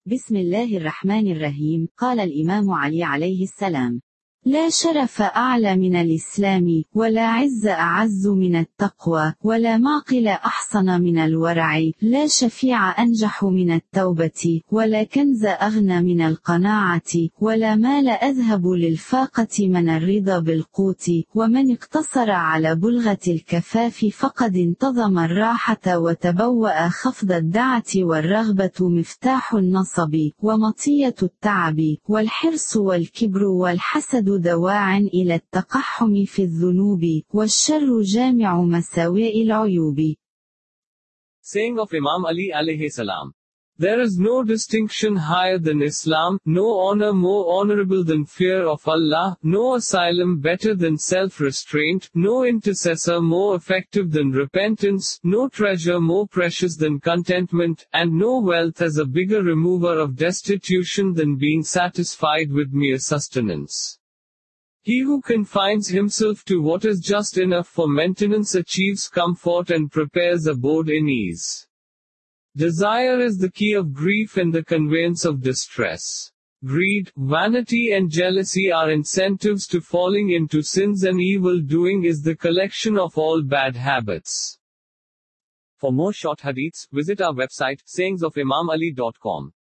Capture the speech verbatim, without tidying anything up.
بسم الله الرحمن الرحيم. قال الإمام علي عليه السلام: لا شرف أعلى من الإسلام، ولا عز أعز من التقوى، ولا معقل أحصن من الورع، لا شفيع أنجح من التوبة، ولا كنز أغنى من القناعة، ولا مال أذهب للفاقة من الرضا بالقوت، ومن اقتصر على بلغة الكفاف فقد انتظم الراحة وتبوأ خفض الدعة، والرغبة مفتاح النصب ومطية التعب، والحرص والكبر والحسد دواع إلى التقحم في الذنوب، والشر جامع مساوئ العيوب. Saying of Imam Ali alayhi salam. There is no distinction higher than Islam, no honor more honorable than fear of Allah, no asylum better than self-restraint, no intercessor more effective than repentance, no treasure more precious than contentment, and no wealth as a bigger remover of destitution than being satisfied with mere sustenance. He who confines himself to what is just enough for maintenance achieves comfort and prepares abode in ease. Desire is the key of grief and the conveyance of distress. Greed, vanity and jealousy are incentives to falling into sins, and evil doing is the collection of all bad habits. For more short hadiths, visit our website sayings of imam ali dot com.